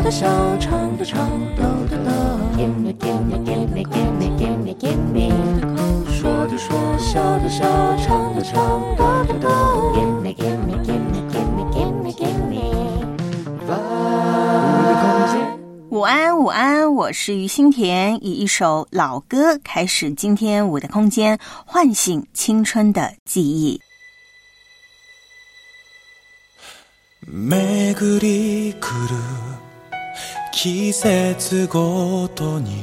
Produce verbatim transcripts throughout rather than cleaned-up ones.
的笑，唱的唱，抖的抖。Gimme gimme gimme gimme gimme gimme， 说的说，笑的笑，唱的唱，抖的抖。Gimme gimme gimme gimme gimme gimme， 我的空间。 午安，午安，我是于心田，以一首老歌开始今天我的空间，唤醒青春的记忆。 巡り来る季節ごとに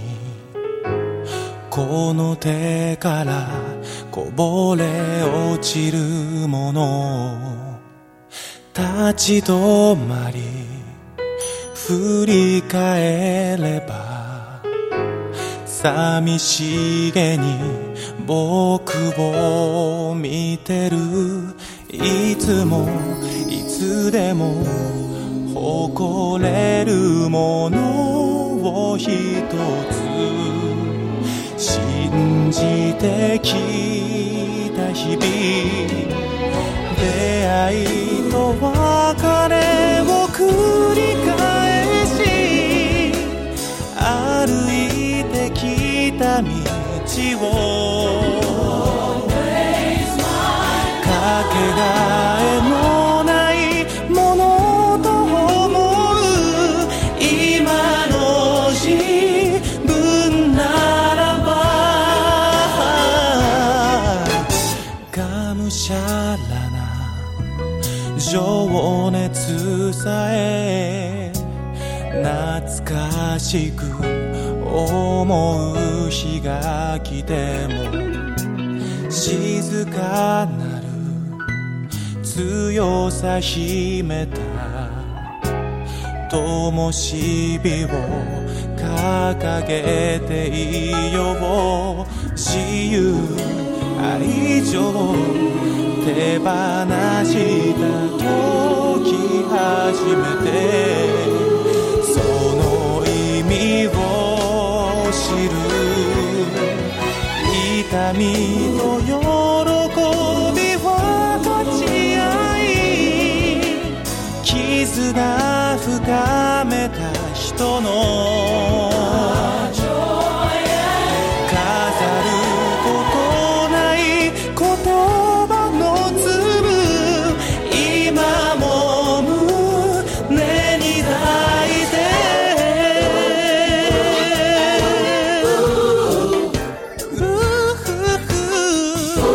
この手からこぼれ落ちるもの立ち止まり振り返れば寂しげに僕を見てるいつもいつでも誇れるものを一つ信じてきた日々出会いと別れを繰り返し歩いてきた道をかけがえのないものと思う今の自分ならばがむしゃらな情熱さえ懐かしく思う日が来ても静かなる強さ秘めた灯火を掲げていよう自由愛情手放した時初めてその意味を知る痛みと喜びは立ち合い絆深めた人の飾ることない言葉の粒今も胸に抱いてうふふ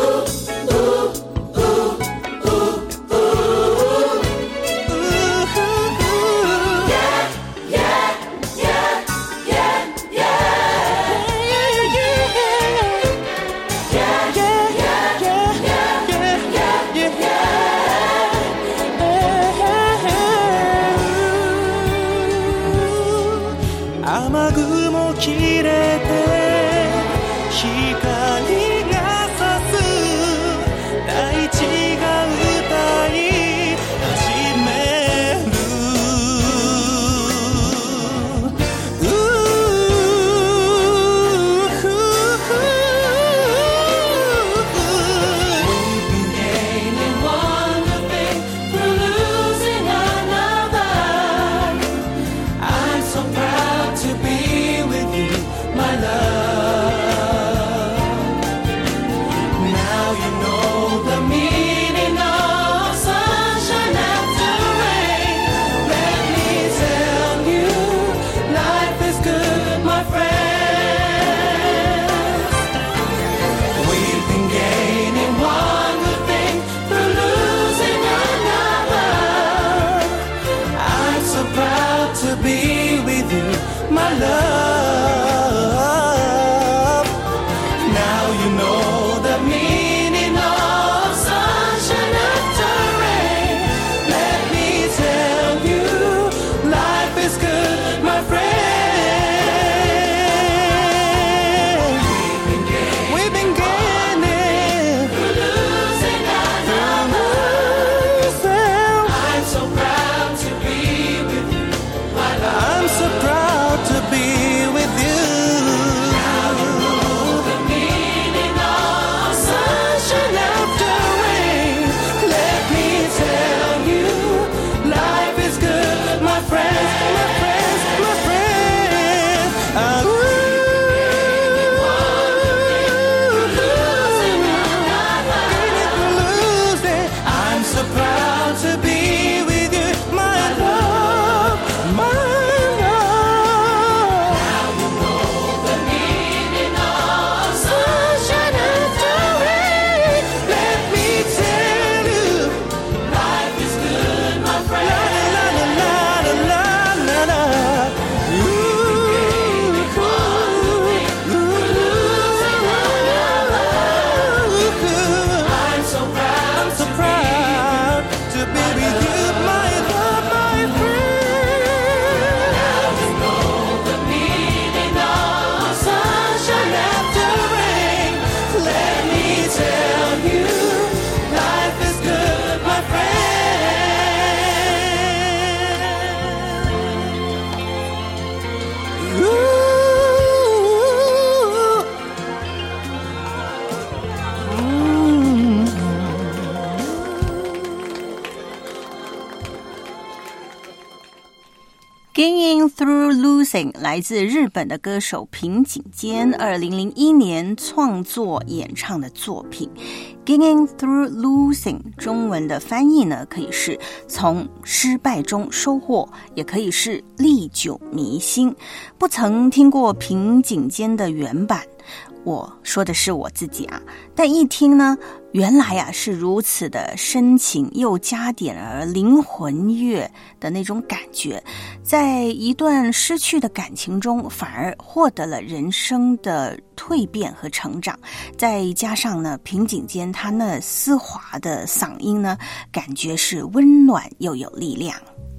Getting Through Losing 来自日本的歌手平井坚二零零一年创作演唱的作品。 Getting Through Losing 中文的翻译呢，可以是从失败中收获，也可以是历久弥新。不曾听过平井坚的原版，我说的是我自己啊，但一听呢，原来啊是如此的深情，又加点了灵魂乐的那种感觉，在一段失去的感情中，反而获得了人生的蜕变和成长。再加上呢，平井坚他那丝滑的嗓音呢，感觉是温暖又有力量。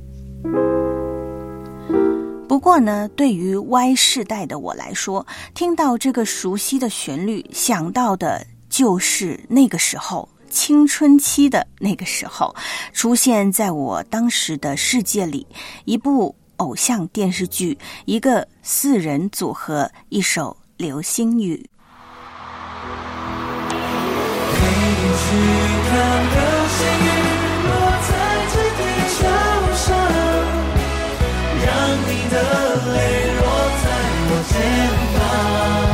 不过呢，对于 Y 世代的我来说，听到这个熟悉的旋律，想到的就是那个时候，青春期的那个时候，出现在我当时的世界里，一部偶像电视剧，一个四人组合，一首流星雨。 陪你去看流星雨落在这地球上，让你的泪落在我肩膀，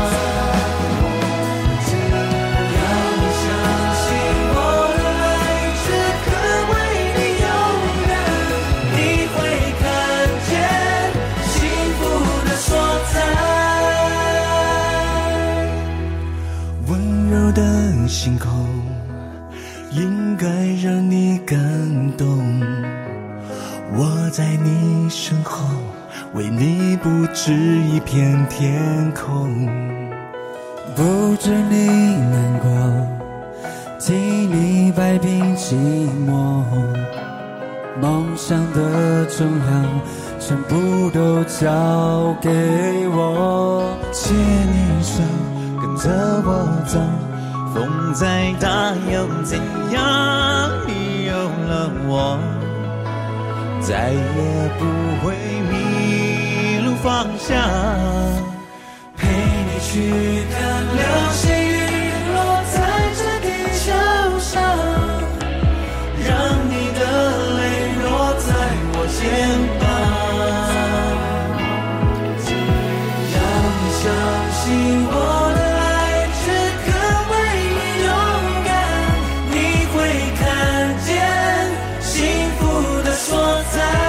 让你相信我的爱是肯为你勇敢，你会看见幸福的所在。温柔的星空应该让你感动，我在你身后为你布置一片天空， 不知你难过，替你摆平寂寞，梦想的重量全部都交给我， 牵你手跟着我走，风再大又怎样，你有了我再也不会迷路方向，陪你去看流星雨落在这地球上，让你的泪落在我肩膀，让你相信我的爱是肯为你勇敢，你会看见幸福的所在。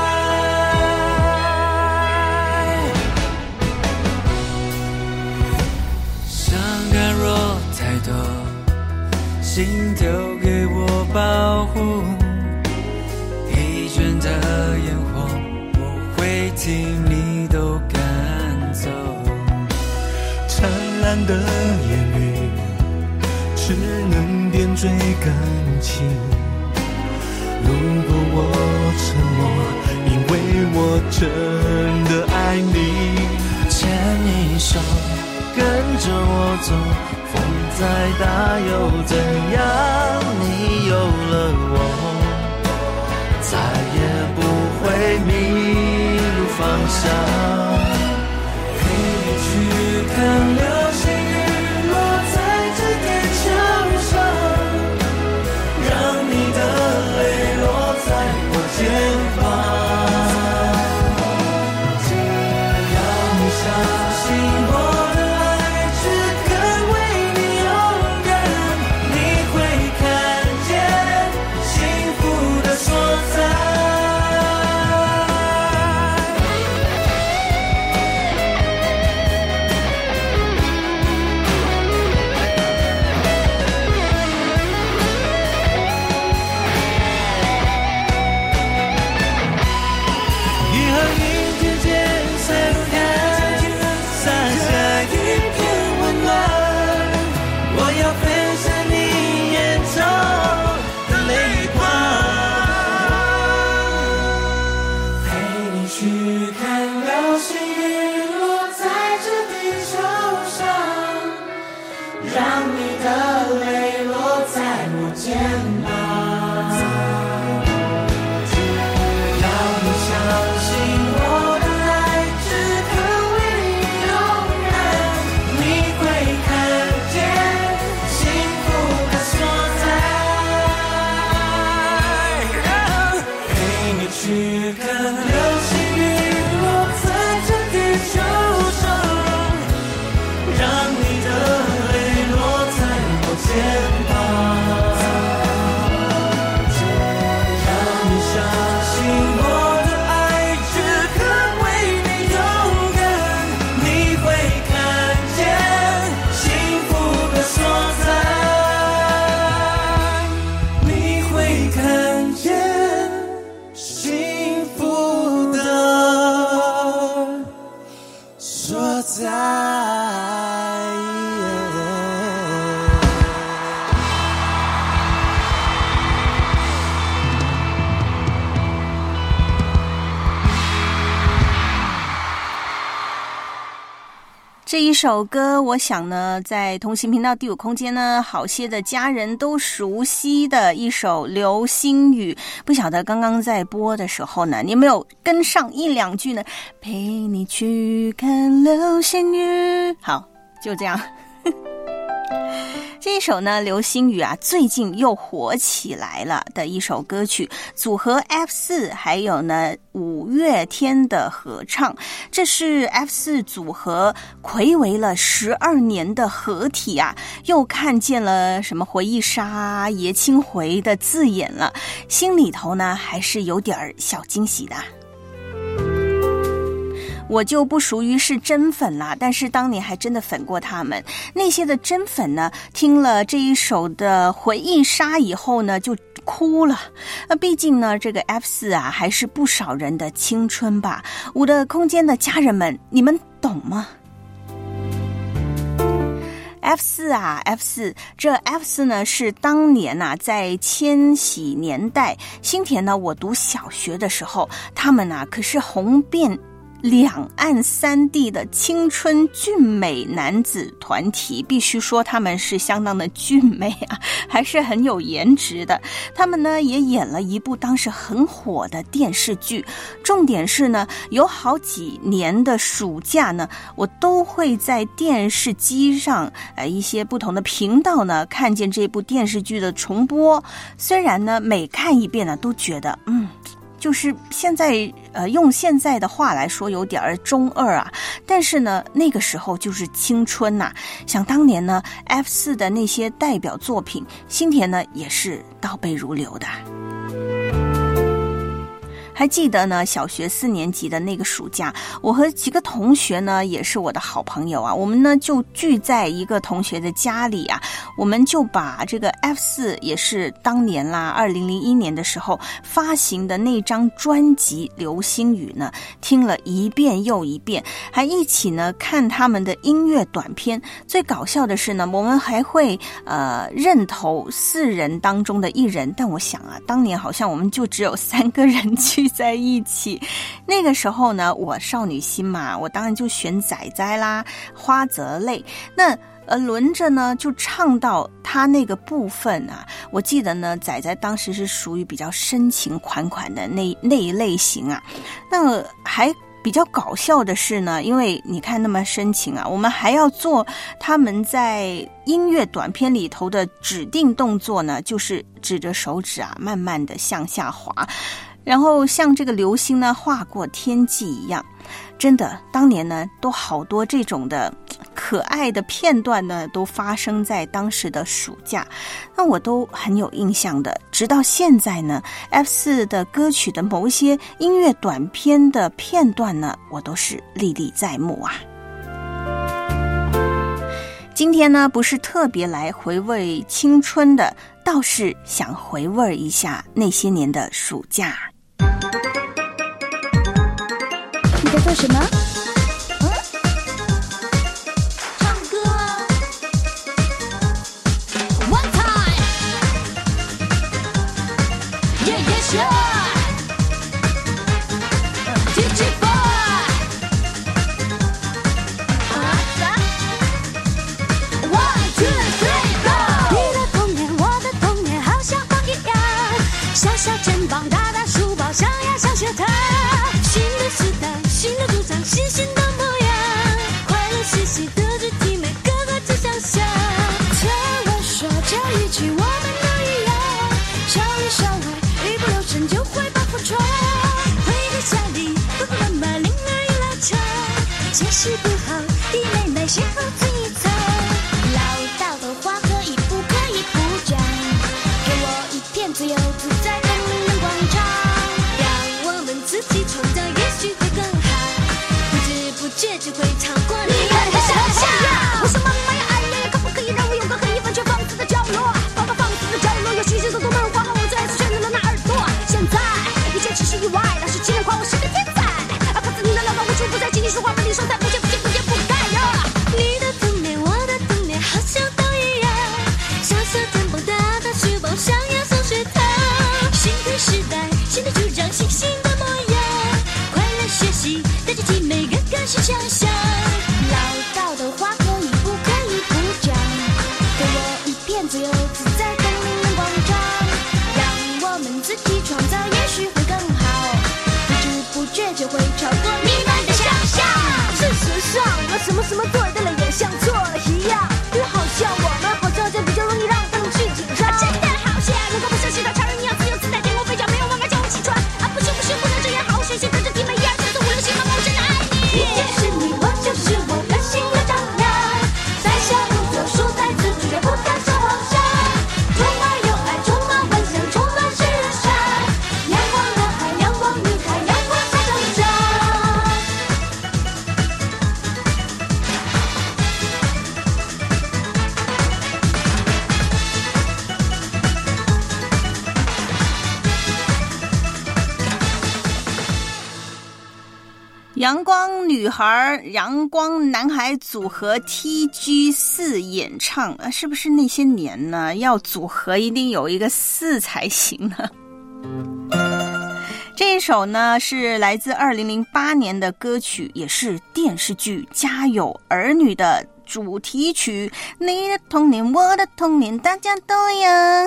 伤感若太多，心丢给我保护，疲倦的烟火不会听你都赶走， 灿烂的言语只能点缀感情，如果我沉默，因为我真的爱你， 牵你手跟着我走，风再大又怎样，你有了我再也不会迷路方向， 陪你去看流星雨落在这地球上，让你的泪落在我肩膀，让你相信我幸这一首歌，我想呢，在同行频道第五空间呢，好些的家人都熟悉的一首《流星雨》。不晓得刚刚在播的时候呢，你有没有跟上一两句呢？陪你去看流星雨。好，就这样。这一首呢，《流星雨》啊，最近又火起来了的一首歌曲，组合 F 四 还有呢五月天的合唱，这是 F 四 组合睽违了十二年的合体啊，又看见了什么回忆杀、爷青回的字眼了，心里头呢还是有点小惊喜的。我就不属于是真粉啦，但是当年还真的粉过他们。那些的真粉呢，听了这一首的回忆杀以后呢，就哭了。那毕竟呢，这个 F 四 啊，还是不少人的青春吧。我的空间的家人们，你们懂吗？F 四 啊 F 四 这 F 四 呢是当年啊在千禧年代，新田呢我读小学的时候，他们啊可是红遍两岸三地的青春俊美男子团体，必须说他们是相当的俊美啊，还是很有颜值的。他们呢也演了一部当时很火的电视剧，重点是呢有好几年的暑假呢，我都会在电视机上呃一些不同的频道呢看见这部电视剧的重播。虽然呢每看一遍呢都觉得嗯就是现在呃用现在的话来说有点中二啊，但是呢那个时候就是青春呐、啊。想当年呢 F 四 的那些代表作品，新田呢也是倒背如流的。还记得呢，小学四年级的那个暑假，我和几个同学呢，也是我的好朋友啊，我们呢就聚在一个同学的家里啊，我们就把这个 F 四 也是当年啦，二零零一年的时候发行的那张专辑《流星雨》呢，听了一遍又一遍，还一起呢看他们的音乐短片。最搞笑的是呢，我们还会呃认投四人当中的一人，但我想啊，当年好像我们就只有三个人去在一起。那个时候呢，我少女心嘛，我当然就选仔仔啦，花泽类。那呃轮着呢就唱到他那个部分啊，我记得呢仔仔当时是属于比较深情款款的那那一类型啊。那还比较搞笑的是呢，因为你看那么深情啊，我们还要做他们在音乐短片里头的指定动作呢，就是指着手指啊慢慢的向下滑，然后像这个流星呢划过天际一样。真的当年呢都好多这种的可爱的片段呢都发生在当时的暑假，那我都很有印象的。直到现在呢 F 四 的歌曲的某一些音乐短片的片段呢，我都是历历在目啊。今天呢不是特别来回味青春的，倒是想回味一下那些年的暑假。 你在做什么？嗯， 唱歌啊 ！One time, yeah yeah sure, D J boy, 啊啥 ？One two three go！ 你的童年，我的童年，好像风一样，小小肩膀，大大书包，上呀上学堂。新的时代，新的主张，新新的模样，快乐嘻嘻的肢体，每个个只想想。听我说这一句，我们都一样，校里校外，一不留神就会把破窗。回到家里，爸爸妈妈铃儿一拉长，解释不好，弟妹妹先后蹭一蹭。唠叨的话可以不可以不讲？给我一片自由自在的人广场，让我们自己创造，也许会更好。不知不觉就会超过你们的想象。我说妈妈呀，哎呀，可不可以让我有个可以完全放肆的角落？爸爸放肆的角落有许许多多漫画，我最爱是选择了那耳朵。现在一切只是意外，但是竟然夸我是个天才。啊，把自己的潦倒无处不在，请你说话，把你说在不见不见不见不该的。你的童年，我的童年，好像都一样，小小肩膀，大大书包，上呀上学堂。新的时代，新的主张，新新的模样，快乐学习，带着体每个个是想象。唠叨的自己创造，也许会更好，不知不觉就会超过你们的想象。事实上，我什么什么对的了，也像错了一样，就好像我们好像就比较容易让灯去紧张。真的好像，如果不是其他常人，你要自由自在，天空飞翔，没有忘了叫我起床。啊，不行不行，不能这样，好好学习，跟着弟妹一二三四五六七八，我真的爱你。你就是你，我就是我的心的张扬，在小路走，树在自主，也不敢说谎想。充满有爱，充满幻想，充满时尚。阳光男孩，阳光女孩，阳光在成长。 阳光女孩、阳光男孩组合 T G 四演唱，啊，是不是那些年呢？要组合一定有一个四才行呢。这一首呢是来自二零零八年的歌曲，也是电视剧《家有儿女》的主题曲。你的童年，我的童年，大家都一样。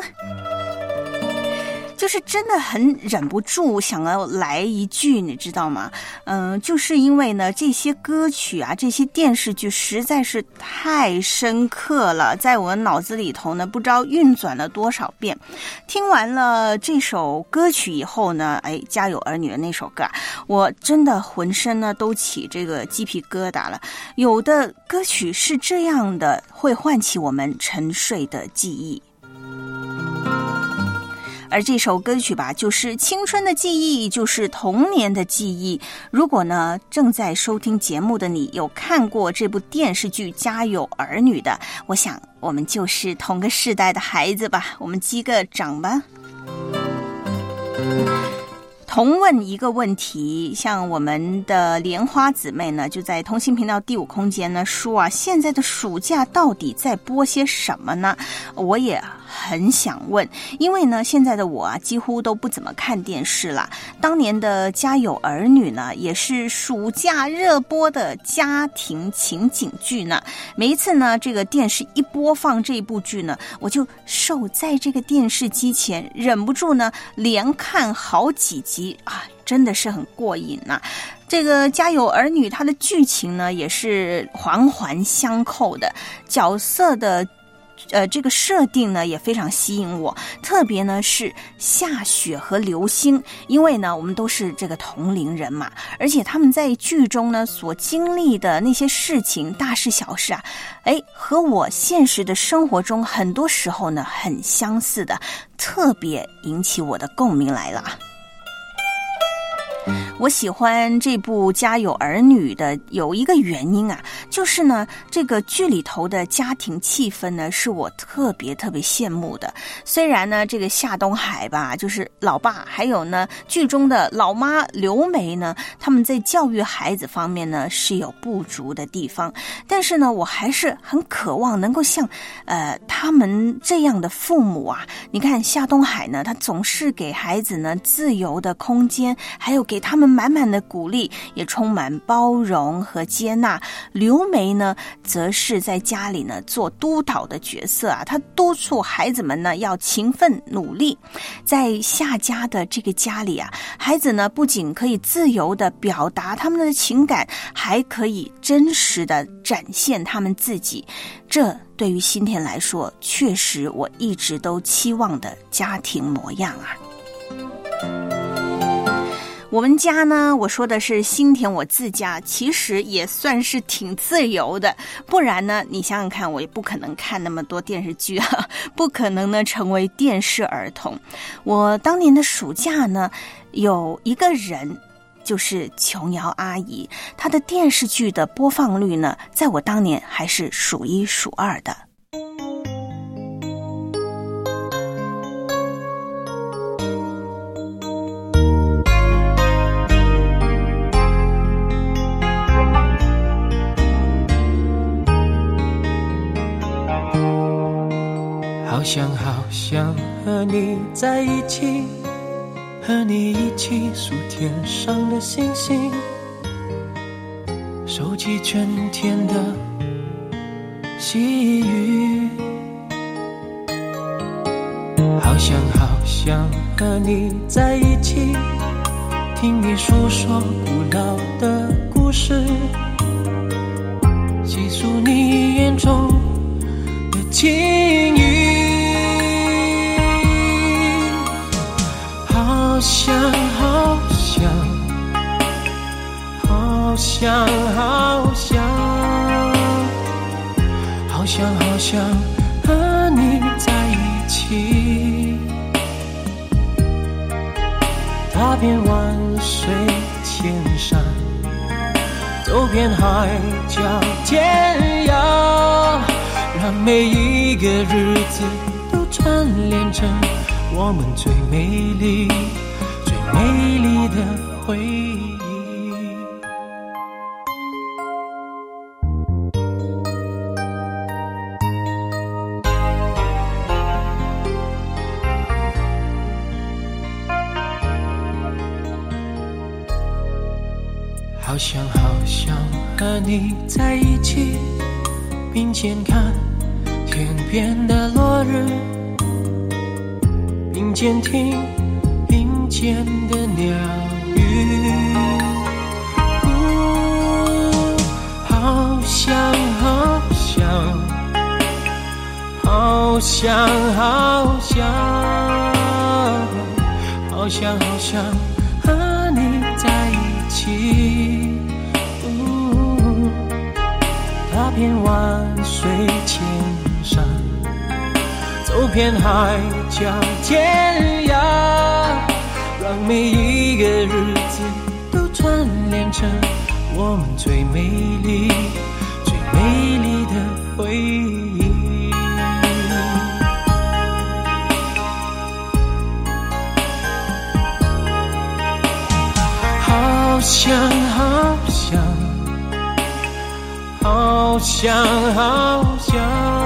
就是真的很忍不住想要来一句，你知道吗？嗯，就是因为呢，这些歌曲啊，这些电视剧实在是太深刻了，在我的脑子里头呢，不知道运转了多少遍。听完了这首歌曲以后呢，哎，家有儿女的那首歌，我真的浑身呢都起这个鸡皮疙瘩了。有的歌曲是这样的，会唤起我们沉睡的记忆。而这首歌曲吧，就是青春的记忆，就是童年的记忆。如果呢正在收听节目的你有看过这部电视剧《家有儿女》的，我想我们就是同个世代的孩子吧，我们击个掌吧。同问一个问题，像我们的莲花姊妹呢，就在通信频道第五空间呢说啊，现在的暑假到底在播些什么呢？我也很想问，因为呢，现在的我啊，几乎都不怎么看电视啦。当年的《家有儿女》呢，也是暑假热播的家庭情景剧呢。每一次呢，这个电视一播放这部剧呢，我就守在这个电视机前，忍不住呢，连看好几集啊，真的是很过瘾呐。这个《家有儿女》它的剧情呢，也是环环相扣的，角色的呃，这个设定呢也非常吸引我，特别呢是夏雪和刘星，因为呢我们都是这个同龄人嘛，而且他们在剧中呢所经历的那些事情，大事小事啊，哎，和我现实的生活中很多时候呢很相似的，特别引起我的共鸣来了。我喜欢这部《家有儿女》的有一个原因啊，就是呢，这个剧里头的家庭气氛呢，是我特别特别羡慕的。虽然呢，这个夏东海吧，就是老爸，还有呢，剧中的老妈刘梅呢，他们在教育孩子方面呢是有不足的地方，但是呢，我还是很渴望能够像呃他们这样的父母啊。你看夏东海呢，他总是给孩子呢自由的空间，还有给他们满满的鼓励，也充满包容和接纳。刘梅呢，则是在家里呢做督导的角色啊，她督促孩子们呢要勤奋努力。在夏家的这个家里啊，孩子呢不仅可以自由的表达他们的情感，还可以真实的展现他们自己。这对于新田来说，确实我一直都期望的家庭模样啊。我们家呢，我说的是新田我自家，其实也算是挺自由的，不然呢，你想想看，我也不可能看那么多电视剧啊，不可能呢成为电视儿童。我当年的暑假呢，有一个人，就是琼瑶阿姨，她的电视剧的播放率呢，在我当年还是数一数二的。 好想好想和你在一起，和你一起数天上的星星，收集春天的细雨。好想好想和你在一起，听你诉说古老的故事，细数你眼中的情谊。好想好想好想好想好想好想和你在一起，踏遍万水千山，走遍海角天涯，让每一个日子都串联成我们最美丽最美丽的回忆。好想好想和你在一起，并肩看天边的落日，并肩听林间的鸟语。好想好想好想好想好想好想和你在一起，踏遍万水千山，走遍海角天涯，让每一个日子都串联成我们最美丽最美丽的回忆。好想好想好想好想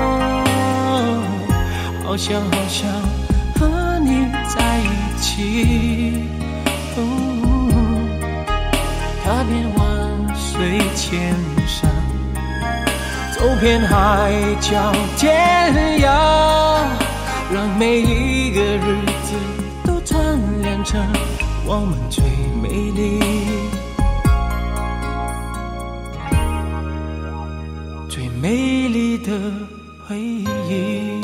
好想好想和你在一起，踏遍万水千山，走遍海角天涯，让每一个日子都串联成我们最美丽最美丽的回忆。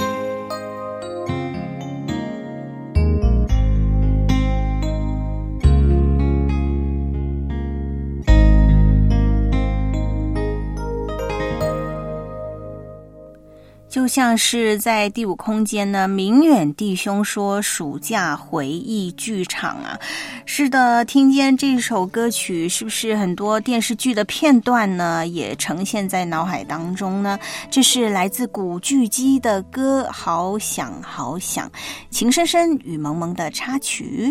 就像是在第五空间呢，明远弟兄说暑假回忆剧场啊，是的，听见这首歌曲，是不是很多电视剧的片段呢也呈现在脑海当中呢？这是来自古巨基的歌，好想好想，情深深雨蒙蒙的插曲。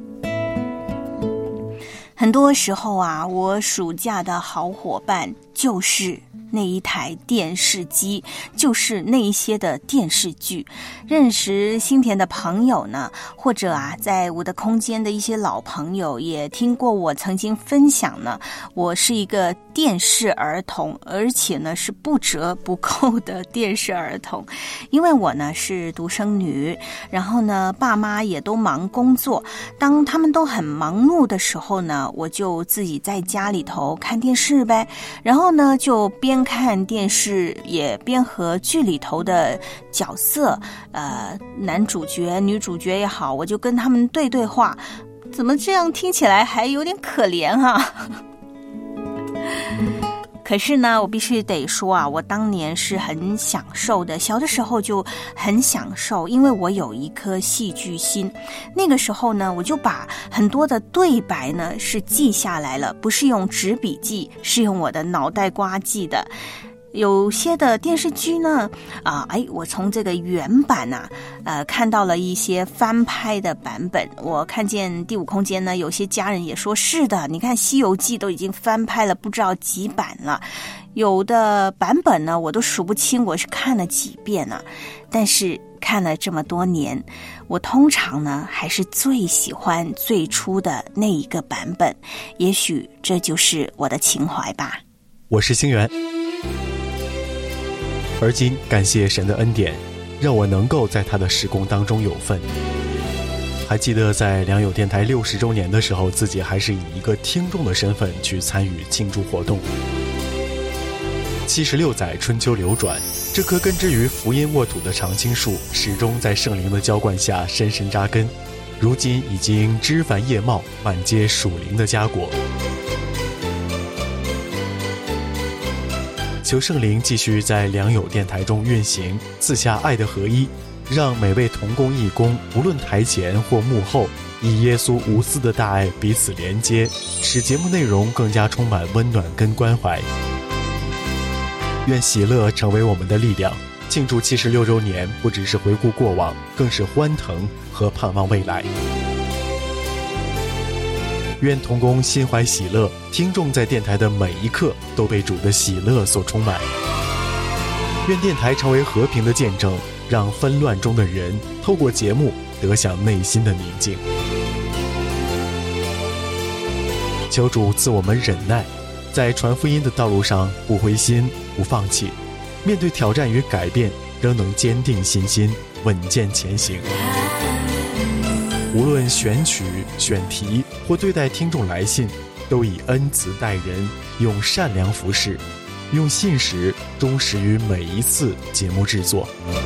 很多时候啊，我暑假的好伙伴就是那一台电视机，就是那一些的电视剧。认识新田的朋友呢，或者啊，在我的空间的一些老朋友也听过我曾经分享呢，我是一个电视儿童，而且呢是不折不扣的电视儿童。因为我呢是独生女，然后呢爸妈也都忙工作，当他们都很忙碌的时候呢，我就自己在家里头看电视呗，然后呢就边看电视也边和剧里头的角色，呃，男主角女主角也好，我就跟他们对对话。怎么这样听起来还有点可怜啊？可是呢，我必须得说啊，我当年是很享受的，小的时候就很享受，因为我有一颗戏剧心。那个时候呢，我就把很多的对白呢是记下来了，不是用纸笔记，是用我的脑袋瓜记的。有些的电视剧呢，啊，哎，我从这个原版啊，呃，看到了一些翻拍的版本。我看见第五空间呢，有些家人也说是的，你看《西游记》都已经翻拍了不知道几版了，有的版本呢，我都数不清我是看了几遍了。但是看了这么多年，我通常呢还是最喜欢最初的那一个版本，也许这就是我的情怀吧。 我是星源。而今感谢神的恩典，让我能够在他的事工当中有份。 还记得在良友电台六十周年的时候，自己还是以一个听众的身份去参与庆祝活动。七十六载春秋流转，这棵根植于福音沃土的常青树，始终在圣灵的浇灌下深深扎根，如今已经枝繁叶茂，满结属灵的佳果。求圣灵继续在良友电台中运行，赐下爱的合一，让每位同工义工无论台前或幕后，以耶稣无私的大爱彼此连接，使节目内容更加充满温暖跟关怀。愿喜乐成为我们的力量，庆祝七十六周年不只是回顾过往，更是欢腾和盼望未来。愿同工心怀喜乐，听众在电台的每一刻都被主的喜乐所充满。愿电台成为和平的见证，让纷乱中的人透过节目得享内心的宁静。求主赐我们忍耐，在传福音的道路上不灰心不放弃，面对挑战与改变仍能坚定信心，稳健前行。无论选曲选题或对待听众来信，都以恩慈待人，用善良服侍，用信实忠实于每一次节目制作。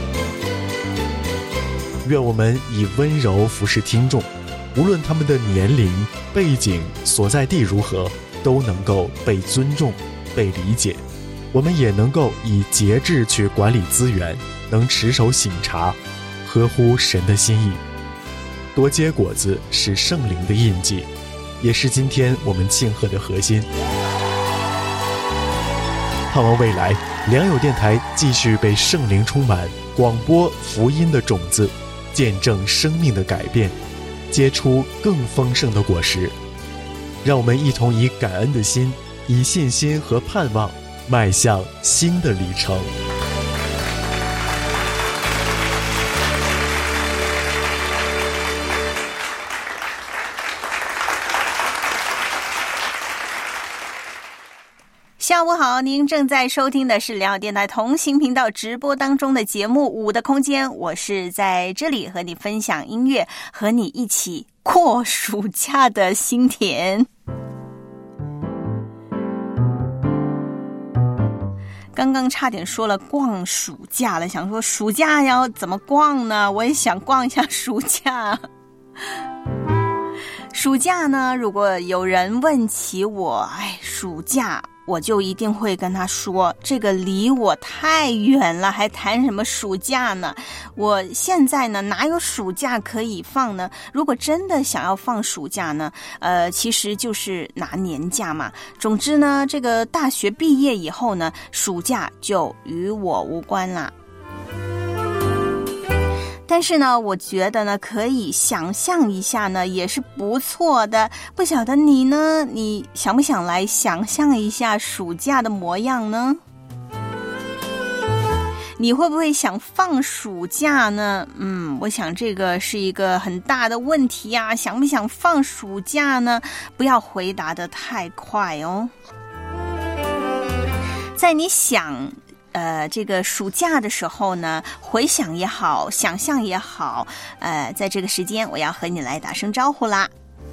愿我们以温柔服侍听众，无论他们的年龄背景所在地如何，都能够被尊重被理解。我们也能够以节制去管理资源，能持守省察，合乎神的心意。多结果子是圣灵的印记，也是今天我们庆贺的核心。盼望未来良友电台继续被圣灵充满，广播福音的种子，见证生命的改变，结出更丰盛的果实。让我们一同以感恩的心，以信心和盼望迈向新的里程。 下午好，您正在收听的是良友电台同行频道直播当中的节目《五的空间》，我是在这里和你分享音乐，和你一起过暑假的心田。刚刚差点说了逛暑假了，想说暑假要怎么逛呢？我也想逛一下暑假。暑假呢，如果有人问起我，哎，暑假，我就一定会跟他说，这个离我太远了，还谈什么暑假呢？我现在呢，哪有暑假可以放呢？如果真的想要放暑假呢，呃，其实就是拿年假嘛。总之呢，这个大学毕业以后呢，暑假就与我无关啦。但是呢，我觉得呢，可以想象一下呢，也是不错的。不晓得你呢，你想不想来想象一下暑假的模样呢？你会不会想放暑假呢？嗯，我想这个是一个很大的问题啊。想不想放暑假呢？不要回答得太快哦。在你想呃，这个暑假的时候呢，回想也好，想象也好，呃，在这个时间我要和你来打声招呼啦。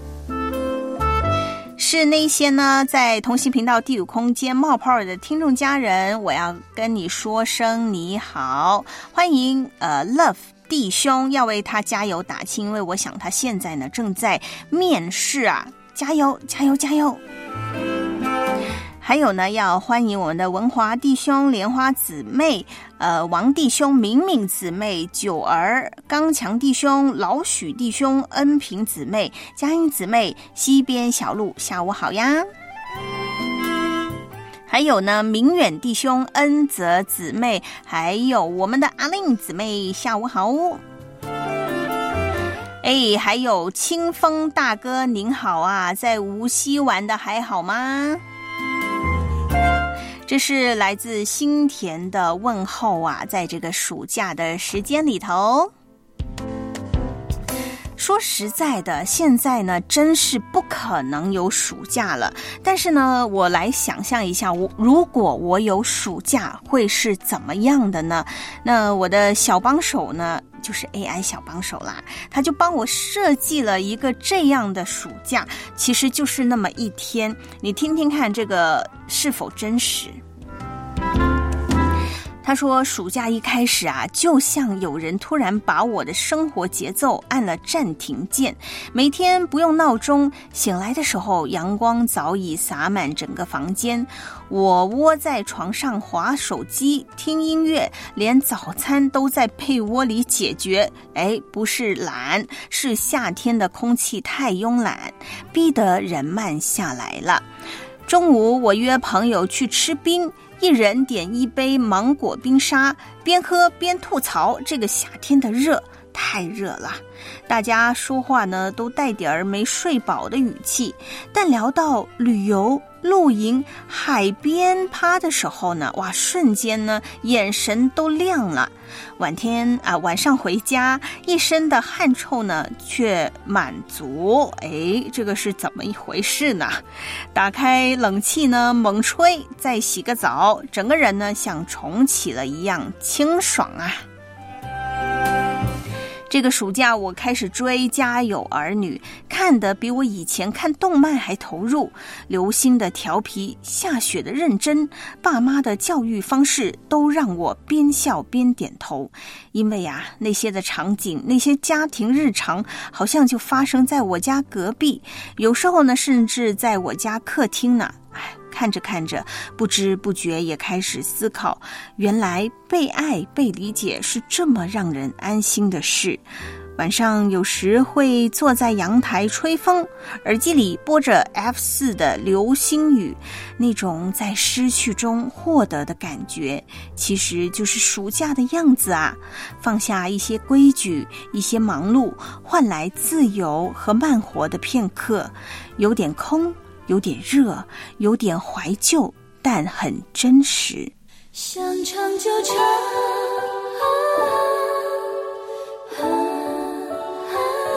是那些呢，在同行频道第五空间冒泡的听众家人，我要跟你说声你好，欢迎呃 Love 弟兄，要为他加油打气，因为我想他现在呢正在面试啊，加油加油加油。还有呢，要欢迎我们的文华弟兄、莲花姊妹、呃王弟兄、敏敏姊妹、九儿、刚强弟兄、老许弟兄、恩平姊妹、佳音姊妹、西边小路，下午好呀！还有呢，明远弟兄、恩泽姊妹，还有我们的阿令姊妹，下午好！哎，还有清风大哥，您好啊，在无锡玩的还好吗？这是来自新田的问候啊，在这个暑假的时间里头。说实在的，现在呢真是不可能有暑假了。但是呢，我来想象一下，我如果我有暑假会是怎么样的呢？那我的小帮手呢， 就是 A I 小帮手啦，他就帮我设计了一个这样的暑假，其实就是那么一天，你听听看这个是否真实。他说暑假一开始啊，就像有人突然把我的生活节奏按了暂停键，每天不用闹钟，醒来的时候阳光早已洒满整个房间，我窝在床上滑手机听音乐，连早餐都在被窝里解决。哎，不是懒，是夏天的空气太慵懒，逼得人慢下来了。中午我约朋友去吃冰，一人点一杯芒果冰沙，边喝边吐槽这个夏天的热，太热了。大家说话呢都带点儿没睡饱的语气，但聊到旅游、露营、海边趴的时候呢，哇，瞬间呢眼神都亮了。晚天啊，晚上回家，一身的汗臭呢，却满足。哎，这个是怎么一回事呢？打开冷气呢，猛吹，再洗个澡，整个人呢像重启了一样清爽啊！这个暑假我开始追《家有儿女》，看得比我以前看动漫还投入。流星的调皮，下雪的认真，爸妈的教育方式都让我边笑边点头。因为啊，那些的场景，那些家庭日常，好像就发生在我家隔壁，有时候呢，甚至在我家客厅呢。哎，看着看着，不知不觉也开始思考，原来被爱、被理解是这么让人安心的事。晚上有时会坐在阳台吹风，耳机里播着 F 四 的流星雨，那种在失去中获得的感觉，其实就是暑假的样子啊！放下一些规矩，一些忙碌，换来自由和慢活的片刻，有点空，有点热，有点怀旧，但很真实。 想唱就唱，啊啊啊、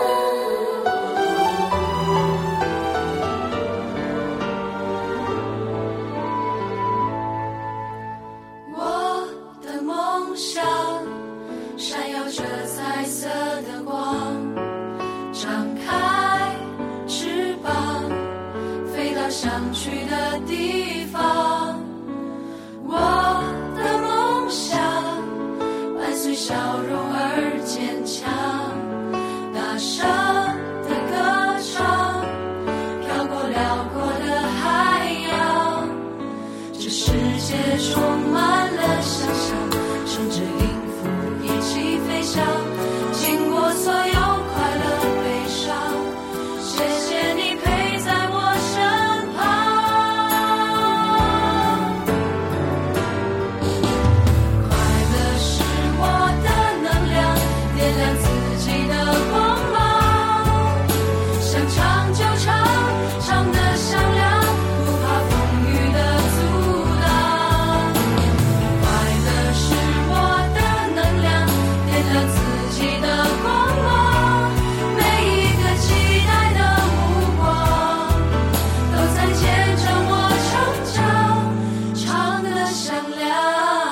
我的梦想闪耀着彩色的光，张开翅膀飞到想去的地方，我的梦想伴随笑容而坚强，大声的歌唱，飘过辽阔的海洋，这世界充满了想象，乘着音符一起飞翔，经过所有快乐悲伤，谢谢你陪在我身旁。快乐是我的能量，点亮自己的光芒，想唱就唱，唱得响亮，不怕风雨的阻挡。快乐是我的能量，点亮自己的光芒，每一个期待的目光都在见证我成长，唱得响亮。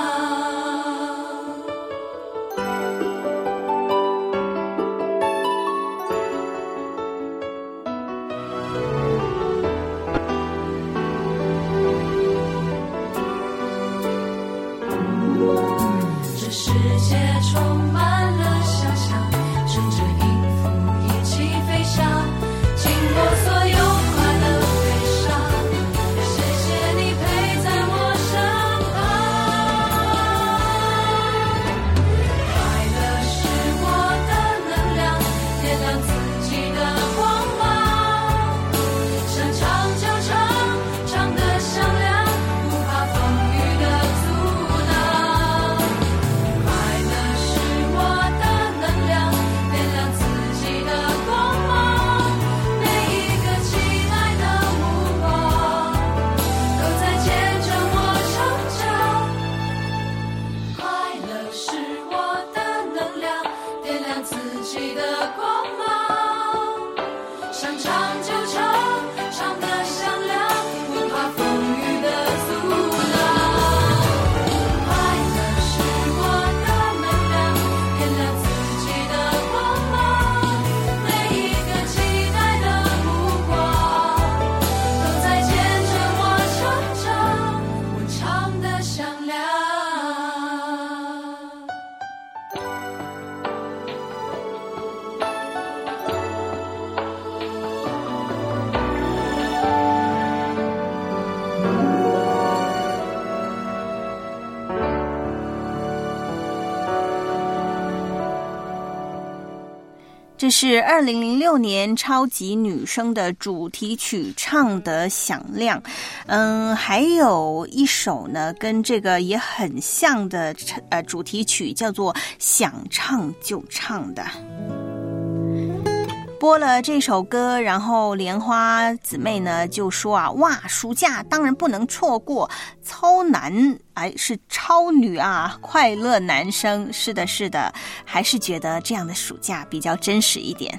这世界充满了想象，乘着音符一起飞翔，经过所有快乐悲伤，谢谢你陪在我身旁。快乐是我的能量，点亮自己的光芒，想唱就唱，唱得响亮，不怕风雨的阻挡。快乐是我的能量，点亮自己的光芒，每一个期待的目光都在见证我成长。快乐是我的能量，点亮自己的光芒，想唱就唱，唱得响亮，不怕风雨的阻挡。快乐是我的能量，点亮自己这是二零零六年超级女声的主题曲，唱得响亮。嗯，还有一首呢跟这个也很像的呃主题曲，叫做想唱就唱的。播了这首歌，然后莲花姊妹呢就说啊，哇，暑假当然不能错过，超男哎是超女啊，快乐男生，是的是的，还是觉得这样的暑假比较真实一点。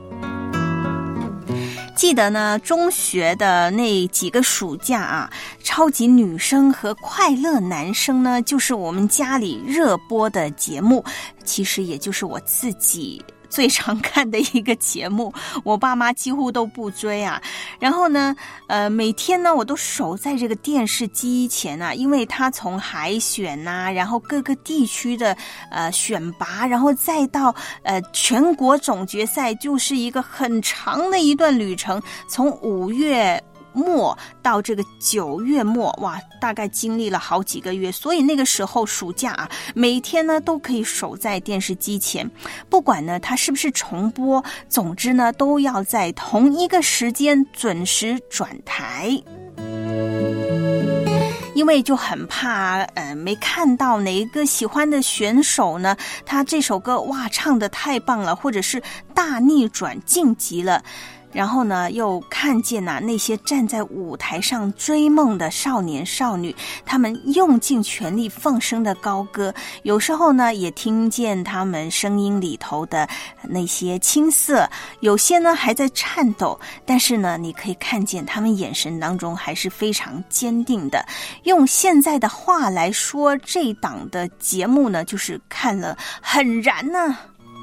记得呢，中学的那几个暑假啊，超级女生和快乐男生呢，就是我们家里热播的节目，其实也就是我自己最常看的一个节目，我爸妈几乎都不追啊。然后呢，呃，每天呢我都守在这个电视机前啊，因为他从海选啊，然后各个地区的呃选拔，然后再到呃全国总决赛，就是一个很长的一段旅程，从五月末到这个九月末，哇，大概经历了好几个月，所以那个时候暑假啊，每天呢都可以守在电视机前，不管呢它是不是重播，总之呢都要在同一个时间准时转台。因为就很怕呃没看到哪一个喜欢的选手呢，他这首歌哇唱得太棒了，或者是大逆转晋级了，然后呢又看见啊那些站在舞台上追梦的少年少女，他们用尽全力放声的高歌，有时候呢也听见他们声音里头的那些青涩，有些呢还在颤抖，但是呢你可以看见他们眼神当中还是非常坚定的。用现在的话来说，这档的节目呢就是看了很燃啊。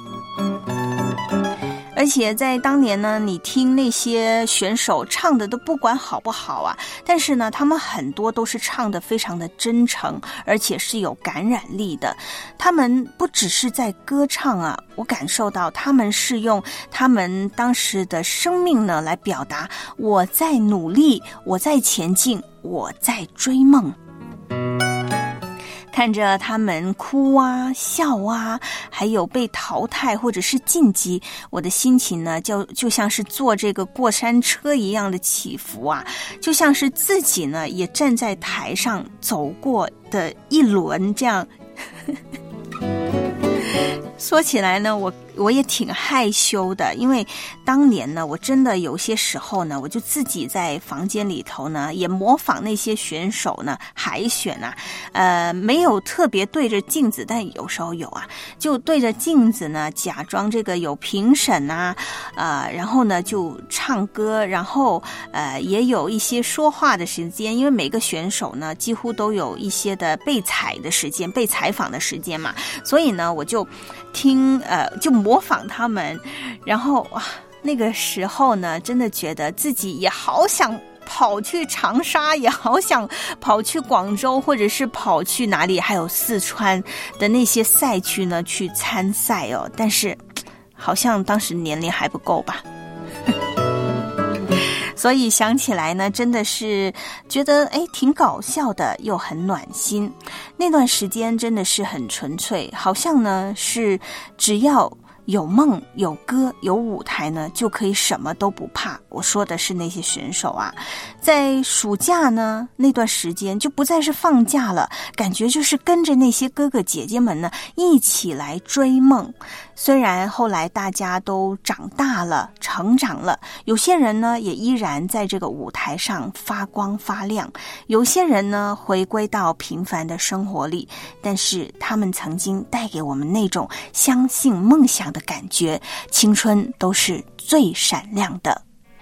而且在当年呢，你听那些选手唱的都不管好不好啊，但是呢他们很多都是唱的非常的真诚，而且是有感染力的。他们不只是在歌唱啊，我感受到他们是用他们当时的生命呢来表达，我在努力，我在前进，我在追梦。看着他们哭啊笑啊，还有被淘汰或者是晋级，我的心情呢就就像是坐这个过山车一样的起伏啊，就像是自己呢也站在台上走过的一轮这样。说起来呢，我我也挺害羞的，因为当年呢，我真的有些时候呢，我就自己在房间里头呢，也模仿那些选手呢海选啊，呃，没有特别对着镜子，但有时候有啊，就对着镜子呢，假装这个有评审啊，呃，然后呢就唱歌，然后呃也有一些说话的时间，因为每个选手呢几乎都有一些的被采的时间、被采访的时间嘛，所以呢我就听呃就模仿他们，然后哇，那个时候呢，真的觉得自己也好想跑去长沙，也好想跑去广州，或者是跑去哪里，还有四川的那些赛区呢去参赛哦。但是好像当时年龄还不够吧。所以想起来呢，真的是觉得哎，挺搞笑的，又很暖心。那段时间真的是很纯粹，好像呢是只要有梦有歌有舞台呢，就可以什么都不怕。我说的是那些选手啊，在暑假呢那段时间就不再是放假了，感觉就是跟着那些哥哥姐姐们呢一起来追梦。虽然后来大家都长大了成长了，有些人呢也依然在这个舞台上发光发亮，有些人呢回归到平凡的生活里，但是他们曾经带给我们那种相信梦想的感觉，青春都是最闪亮的。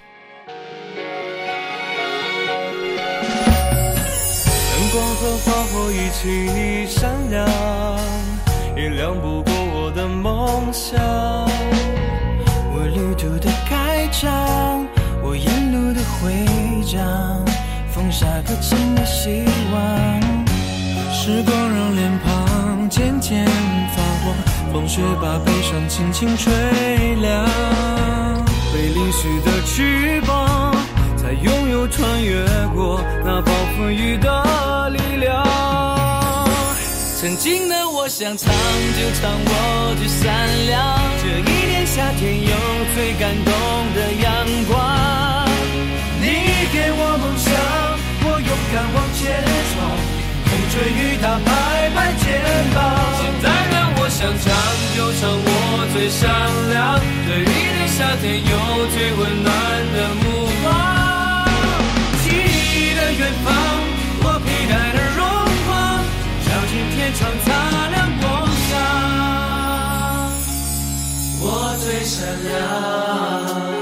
阳光和花火一起闪亮，也亮不过我的梦想。我旅途的开场，我沿路的徽章，放下搁浅的希望。时光让脸庞渐渐发黄，风雪把悲伤轻轻吹凉。被淋湿的翅膀，才拥有穿越过那暴风雨的力量。 曾经的我想唱就唱，我最善良。这一年夏天有最感动的阳光。你给我梦想，我勇敢往前闯，风吹雨打拍拍肩膀。现在的我想唱就唱，我最善良。这一年夏天有最温暖的目光。记忆的远方，我披戴的荣光，照进天窗擦亮梦想。我最善良。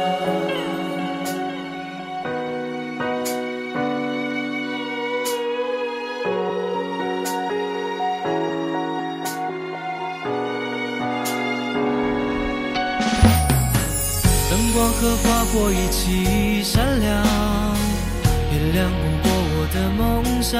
灯光和花火一起闪亮，也亮不过我的梦想。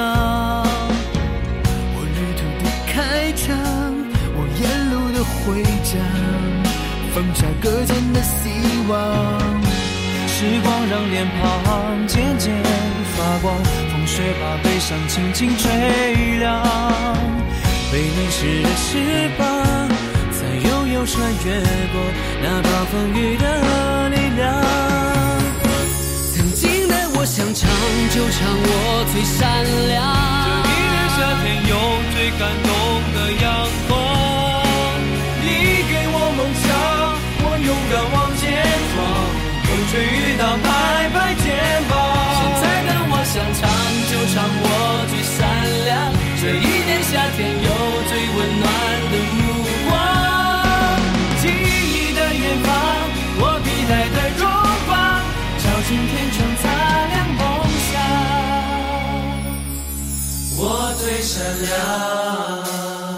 我旅途不开场，我沿路的回家，放下搁浅的希望。时光让脸庞渐渐发光，风雪把悲伤轻轻吹凉。被淋湿的翅膀，才拥有穿越过那暴风雨的力量。曾经的我想唱就唱，我最善良。这一年夏天有最感动的阳光。你给我梦想，我勇敢往前闯，风吹雨打拍拍肩膀。现在的我想唱就唱，我最善良。这一年夏天有最温暖的目光。记忆的远方，我披戴的荣光，照进天窗擦亮梦想。我最善良。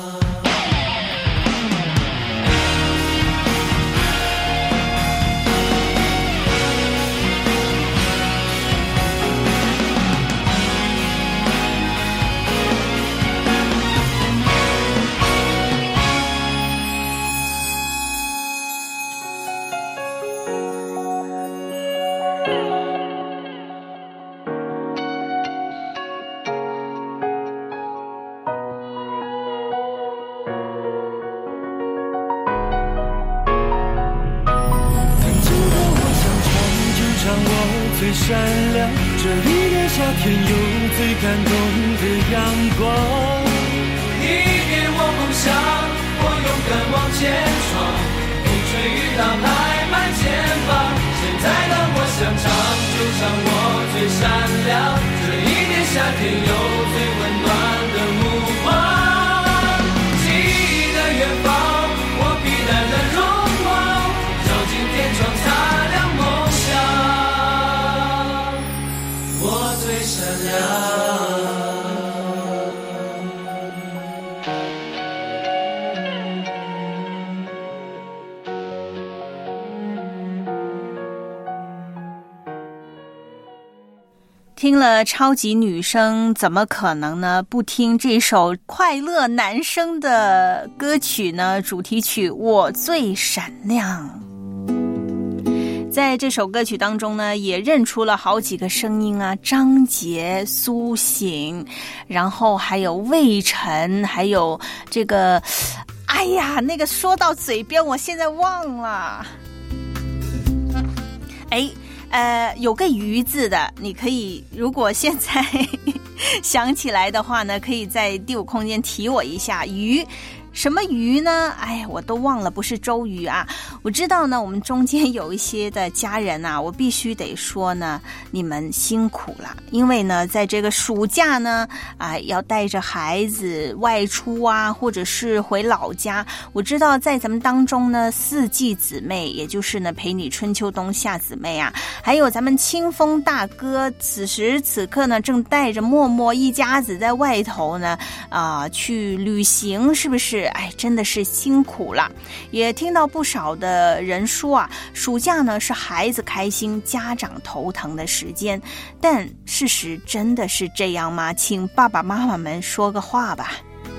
最善良，这一年夏天有最感动的阳光。你给我梦想，我勇敢往前闯，风吹雨打拍拍肩膀。现在的我想唱就唱，我最善良。这一年夏天有最温暖的目光。记忆的远方，我披戴的荣光，照进天窗擦亮梦想。我最善良。 听了超级女声，怎么可能呢？不听这首快乐男声的歌曲呢？主题曲《我最闪亮》。在这首歌曲当中呢，也认出了好几个声音啊，张杰、苏醒，然后还有魏晨，还有这个，哎呀，那个说到嘴边，我现在忘了。哎，呃，有个鱼字的，你可以，如果现在想起来的话呢，可以在第五空间提我一下。鱼什么鱼呢？哎，我都忘了，不是周瑜啊。我知道呢，我们中间有一些的家人啊，我必须得说呢，你们辛苦了，因为呢，在这个暑假呢，啊，要带着孩子外出啊，或者是回老家。我知道在咱们当中呢，四季姊妹，也就是呢，陪你春秋冬夏姊妹啊，还有咱们清风大哥，此时此刻呢，正带着默默一家子在外头呢，啊、呃，去旅行，是不是？哎，真的是辛苦了。也听到不少的人说啊，暑假呢是孩子开心、家长头疼的时间，但事实真的是这样吗？请爸爸妈妈们说个话吧。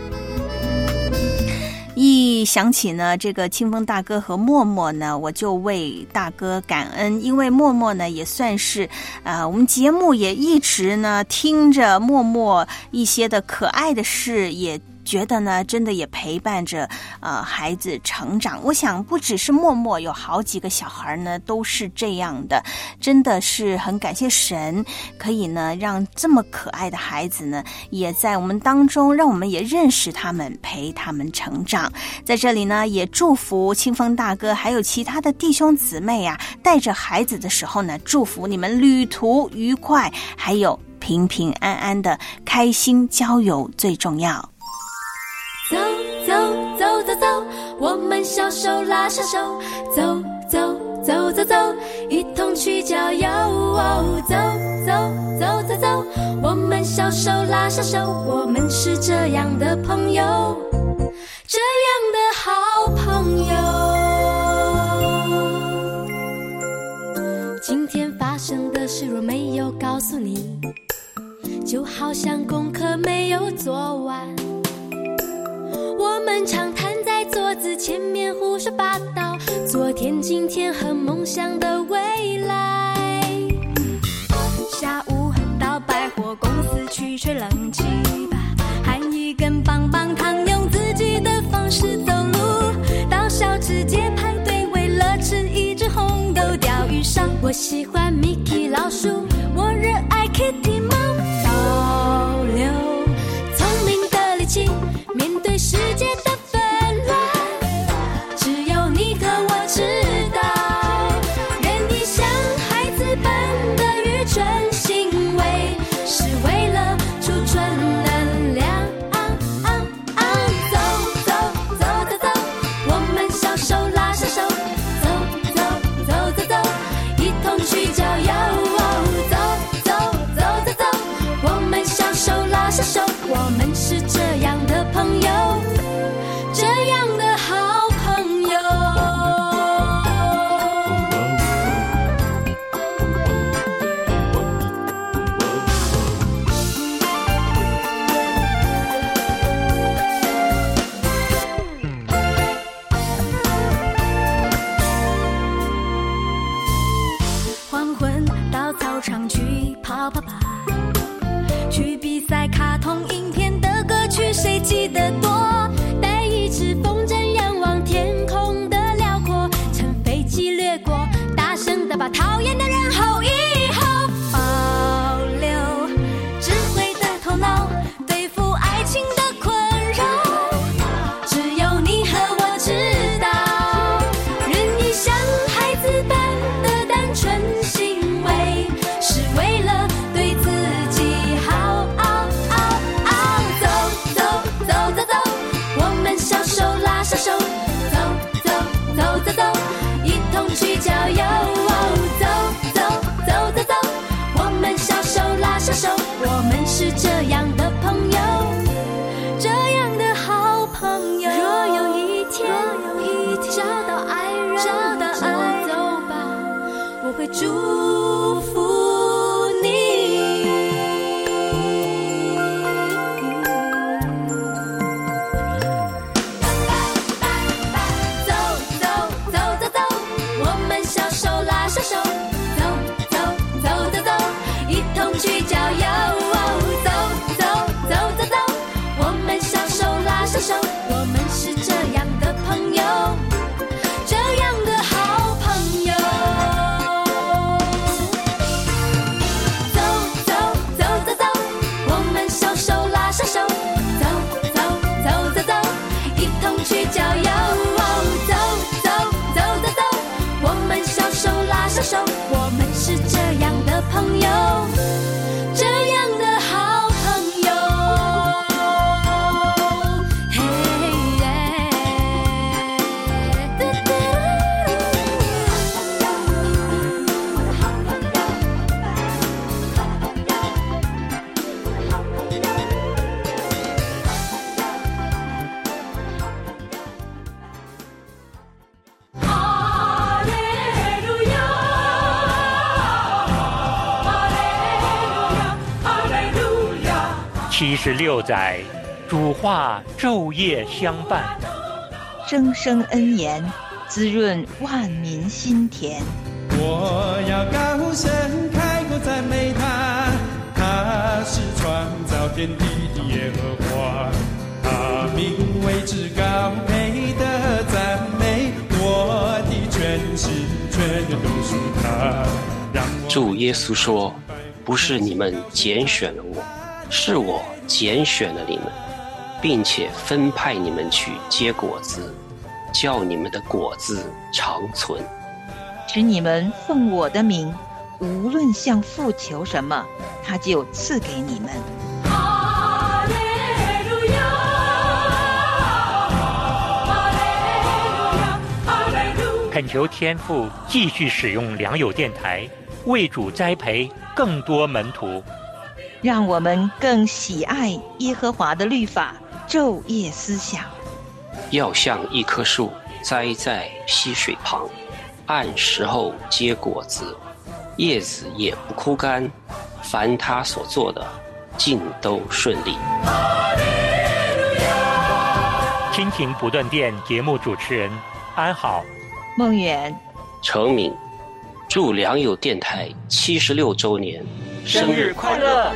一想起呢这个清风大哥和默默呢，我就为大哥感恩，因为默默呢也算是呃我们节目也一直呢听着默默一些的可爱的事，也觉得呢，真的也陪伴着呃孩子成长。我想不只是默默，有好几个小孩呢都是这样的，真的是很感谢神，可以呢让这么可爱的孩子呢也在我们当中，让我们也认识他们，陪他们成长。在这里呢，也祝福清风大哥还有其他的弟兄姊妹啊，带着孩子的时候呢，祝福你们旅途愉快，还有平平安安的开心郊游最重要。 走走走走走，我们小手拉小手，走走走走走，一同去郊游。走走走走走，我们小手拉小手，我们是这样的朋友，这样的好朋友。今天发生的事若没有告诉你，就好像功课没有做完。我们常瘫在桌子前面胡说八道，昨天今天和梦想的未来。下午到百货公司去吹冷气吧，含一根棒棒糖，用自己的方式走路，到小吃街排队，为了吃一只红豆钓鱼烧。我喜欢 Mickey 老鼠，我热爱 Kitty 猫。保留聪明的力气，面对世界的纷乱，只有你和我知道，任意像孩子般的愚蠢行为，是为了储存能量。走走走走走，我们小手拉小手，走走走走走，一同去郊游。走走走走走，我们小手拉小手，我们是这样的朋友，这样的好朋友。黄昏到操场去跑跑吧，去比赛卡通影片的歌曲谁记得多，带一支风筝仰望天空的辽阔，乘飞机掠过，大声地把讨厌的人吼一吼。保留智慧的头脑，对付爱情的困扰，只有你和我知道，任意像孩子般的单纯行为，是为了对自己好。走走走走走，我们小手拉小手，走走走走走，一同去郊游。走走走走走，我们小手拉小手，我们是这样的朋友，这样的好朋友。若有一天找到爱人，找到爱走吧，我会祝福你。走走走走走，我们小手拉小手，走走走走走，一同去郊游。走走走走走，我们小手拉小手，我们是这样的朋友，这样的好朋友。走走走走走，我们小手拉小手，走走走走走，一同去郊游。走走走走走，我们小手拉小手，我们是这样的朋友，这样的好朋友。嘿耶，嘟嘟七十六载，主话昼夜相伴， 生生恩言，滋润万民心田。 我要高声开口赞美他，他是创造天地的耶和华，他主耶稣说，不是你们拣选了我，是我拣选了你们，并且分派你们去结果子，叫你们的果子长存， 使你们奉我的名，无论向父求什么，他就赐给你们。 恳求天父继续使用良友电台，为主栽培更多门徒， 让我们更喜爱耶和华的律法，昼夜思想。 要像一棵树栽在溪水旁，按时候结果子，叶子也不枯干，凡他所做的尽都顺利。 亲情不断电节目主持人安好、 孟远、 程敏，祝良友电台七十六周年生日快乐！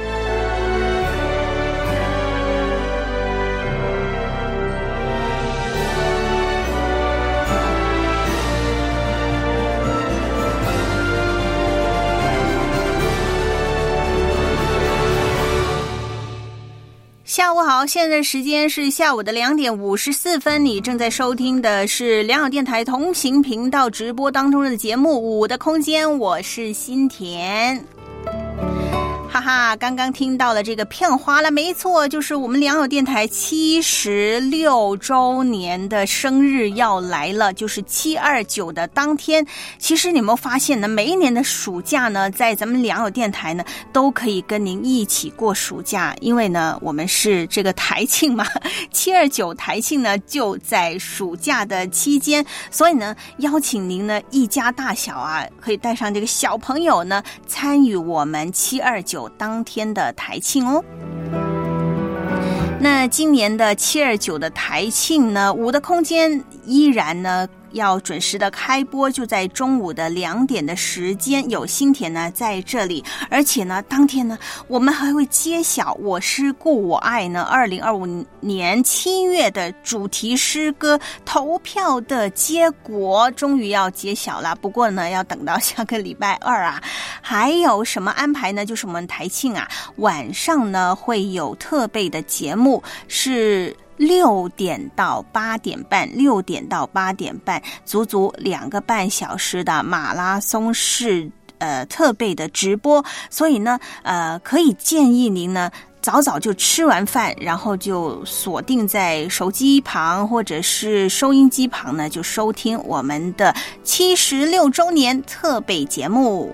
下午好，现在时间是下午的两点五十四分，你正在收听的是良友电台同行频道直播当中的节目《我的空间》，我是新田。哈哈，刚刚听到了这个片花了，没错，就是我们良友电台七十六周年的生日要来了，就是七二九的当天。其实你有没有发现呢？每一年的暑假呢，在咱们良友电台呢，都可以跟您一起过暑假，因为呢，我们是这个台庆嘛，七二九台庆呢就在暑假的期间，所以呢，邀请您呢一家大小啊，可以带上这个小朋友呢，参与我们七二九当天的台庆哦。那今年的七二九的台庆呢，我的空间依然呢要准时的开播，就在中午的两点的时间，有新田呢在这里，而且呢当天呢我们还会揭晓我师故我爱呢二零二五年七月的主题诗歌投票的结果终于要揭晓了，不过呢要等到下个礼拜二啊。还有什么安排呢？就是我们台庆啊晚上呢会有特备的节目，是六点到八点半，六点到八点半，足足两个半小时的马拉松式呃特备的直播，所以呢，呃，可以建议您呢早早就吃完饭，然后就锁定在手机旁或者是收音机旁呢，就收听我们的七十六周年特备节目。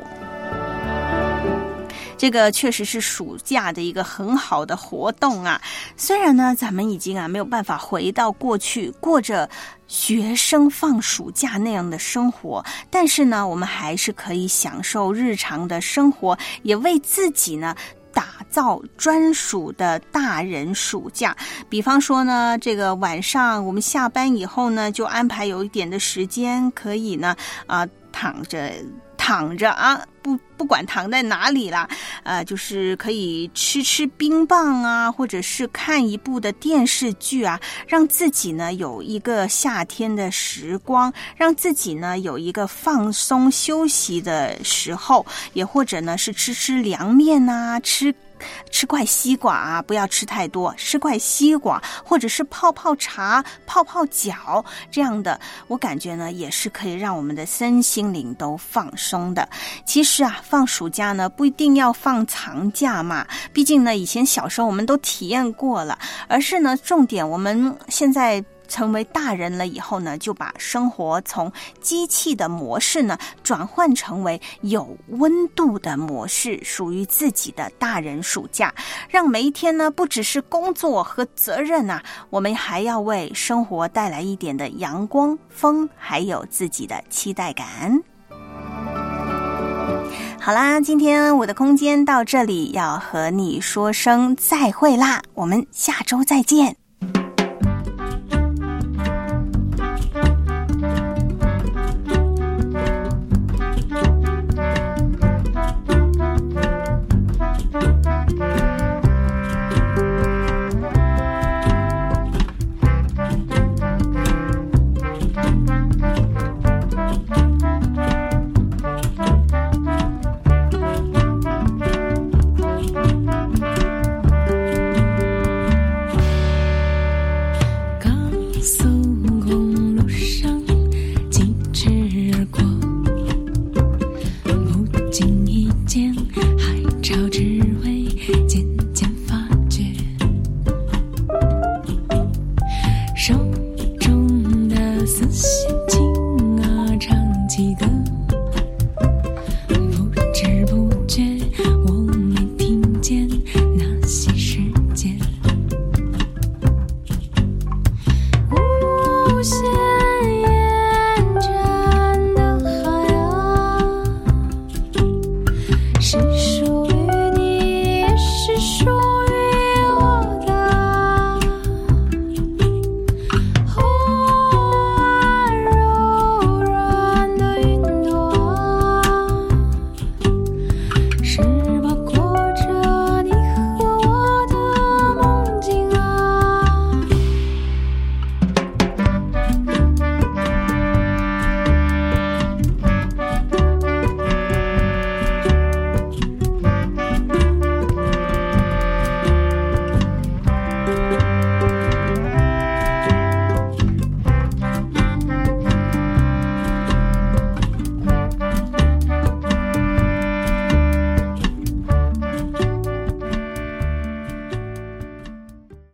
这个确实是暑假的一个很好的活动啊！虽然呢，咱们已经啊没有办法回到过去过着学生放暑假那样的生活，但是呢，我们还是可以享受日常的生活，也为自己呢打造专属的大人暑假。比方说呢，这个晚上我们下班以后呢，就安排有一点的时间可以呢啊、呃、躺着。躺着啊，不不管躺在哪里啦，呃，就是可以吃吃冰棒啊，或者是看一部的电视剧啊，让自己呢有一个夏天的时光，让自己呢有一个放松休息的时候，也或者呢是吃吃凉面啊，吃。吃块西瓜啊，不要吃太多，吃块西瓜，或者是泡泡茶、泡泡脚这样的，我感觉呢也是可以让我们的身心灵都放松的。其实啊，放暑假呢不一定要放长假嘛，毕竟呢以前小时候我们都体验过了，而是呢重点我们现在成为大人了以后呢，就把生活从机器的模式呢转换成为有温度的模式，属于自己的大人暑假，让每一天呢不只是工作和责任啊，我们还要为生活带来一点的阳光、风，还有自己的期待感。好啦，今天我的空间到这里要和你说声再会啦，我们下周再见。 间，海潮之